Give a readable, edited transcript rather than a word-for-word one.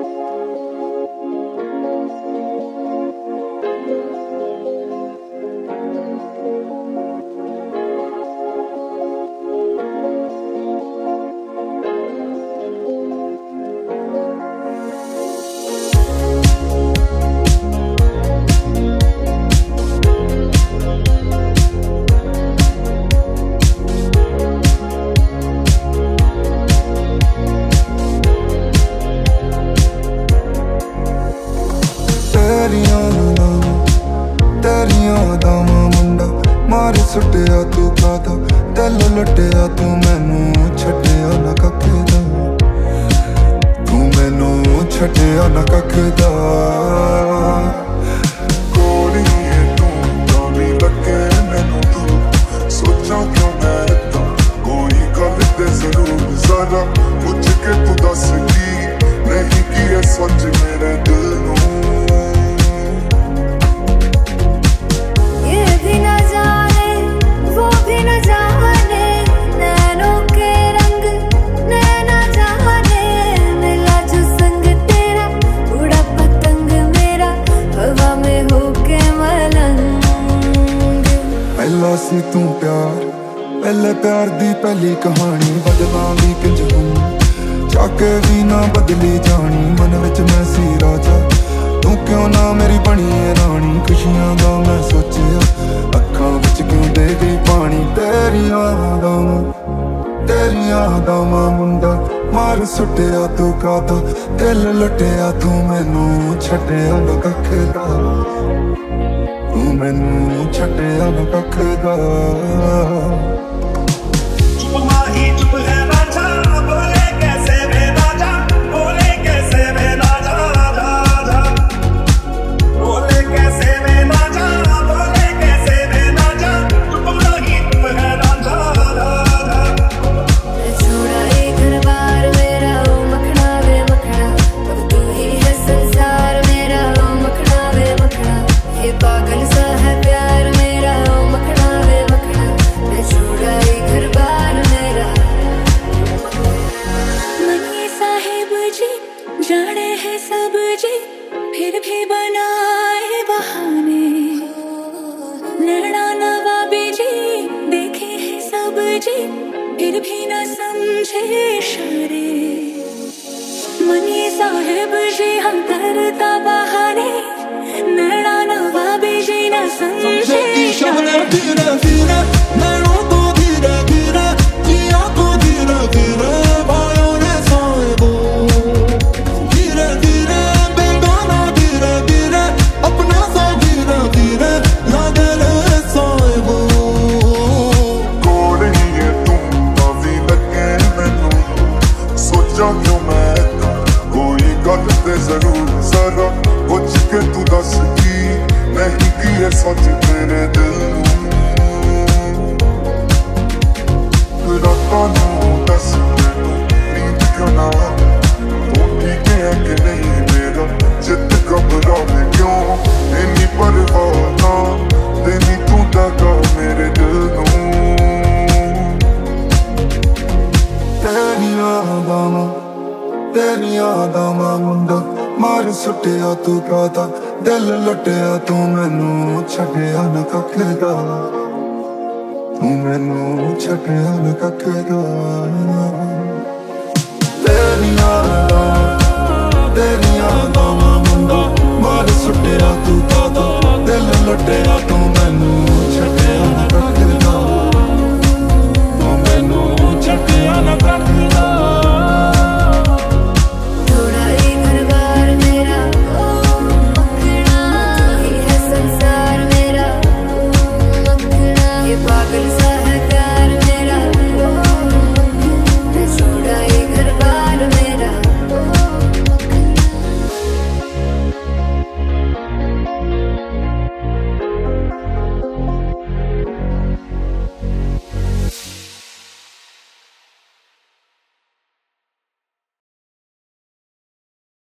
तेरियां दामा मुंडा मार सुटिया तू कादा दिल लुटिया तू मैनू छड्डिया ना कख दा तू मैनू छड्डिया ना कख दा कोल ही है तू तावी लगे मैनू तू सोचा क्यों मैं इतना कोई गल ते जरूर जरा पूछ के तू दस की नहीं की है सच मेरे दिल नू सी तू प्यार पहले प्यार दी पहली कहानी बदला भी किंज हूं चाके भी ना बदली जानी मन विच मैं सी राजा तू क्यों ना मेरी बनी है रानी खुशियां दा मैं सोचिया अखां विच क्यों दे गई पानी तेरियां दामा मुंडा मार सुटिया तू कादा दिल लुटिया तू मैनू छड्डिया ना कख दा तू मैनू छड्डिया ना कख दा चुप माही चुप है राजा बोले कैसे वे राजा बोले कैसे वे राजा राजा बोले कैसे वे राजा बोले कैसे वे राजा चुप माही चुप है राजा राजा छोड़ा ये घर बार मेरा ओ मखना वे मखना अब तू ही है संसार मेरा ओ मखना वे मखना ये पागल सा है प्यार मेरा ओ मखना वे मखना मैं छोड़ा ये घर बार मेरा मनी साहिब जी जाने है सब जी फिर भी बनाए बहाने नैना नवाबी जी देखे है सब जी फिर भी न समझे इशारे मनी साहिब जी हम करता बहाने नैना नवाबी जी न समझे इशारे धीरे धीरे नैनों को धीरे धीरे जिया को धीरे धीरे भाइयों ने साहिबो धीरे धीरे बेगाना धीरे धीरे अपना सा धीरे धीरे लागे ले साहिबो कोल ही है तू तावी लगे मैनू सोचा क्यों मैं इतना कोई गल ते जरूर जरा पूछ के तू दस की नहीं की है सच मेरे दिल नू रातां नू दस मैनू नींद क्यों ना तू ठीक है कि नहीं मेरा चित घबरावे क्यों इन्नी परवाह ना तेरी तू दगा मेरे दिल नू तेरियां दामा मुंडा मार सुटिया तू कादा दिल लुटिया तू मैनू छड्डिया ना कख दा तू मैनू छड्डिया ना कख दा